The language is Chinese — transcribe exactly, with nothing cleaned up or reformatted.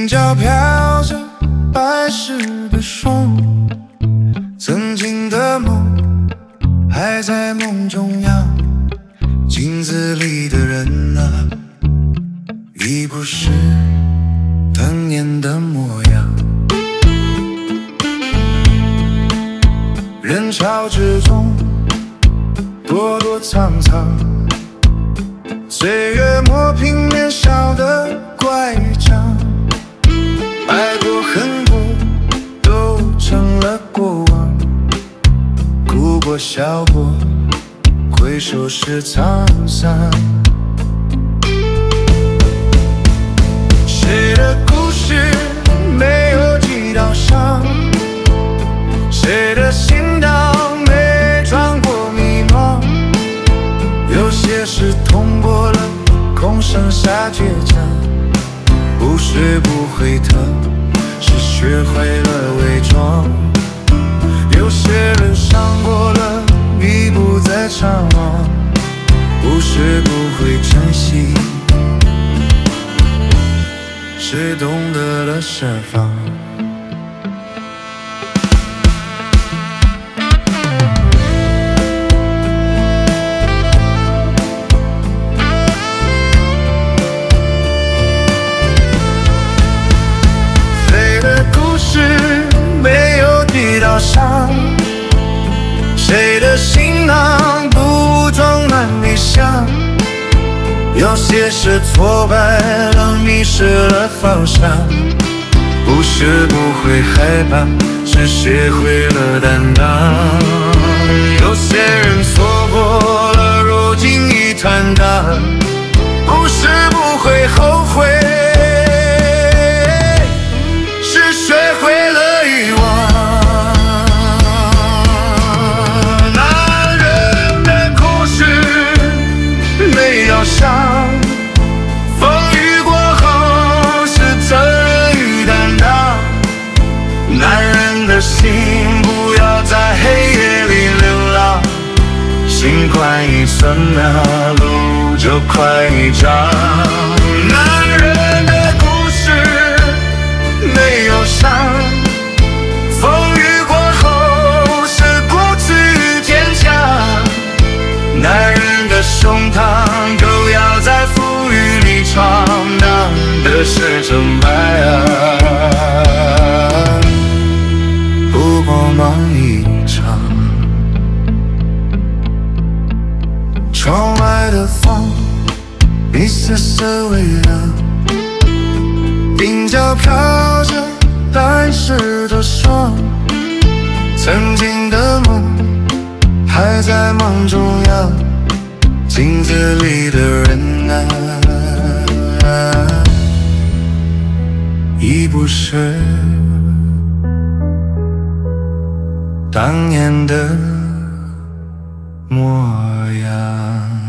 鬓角飘着白湿的霜，曾经的梦还在梦中央，镜子里的人啊，已不是当年的模样。人潮之中躲躲藏藏，岁月磨平年少的乖张，爱过恨过都成了过往，哭过笑过回首是沧桑。谁的故事没有几道伤，谁的心当没装过迷茫，有些事痛过了空剩下倔强，不是不会疼，是学会了伪装。有些人伤过了已不再长望，不是不会珍惜，是懂得了释放。谁的行囊不装满理想，有些事挫败了迷失了方向，不是不会害怕，是学会了担当。有些人错过了如今已坦荡，不是不会后悔，是学会了遗忘。风雨过后是责任与担当，男人的心不要在黑夜里流浪，心宽一寸啊，路就宽一丈。男人的故事没有伤，风雨过后是骨子与坚强，男人的胸膛都要在风雨里闯荡的是成败啊，不过梦一场。窗外的风一丝丝微凉，鬓角飘着淡湿的霜，曾经的梦还在梦中央，镜子里的人啊，已不是当年的模样。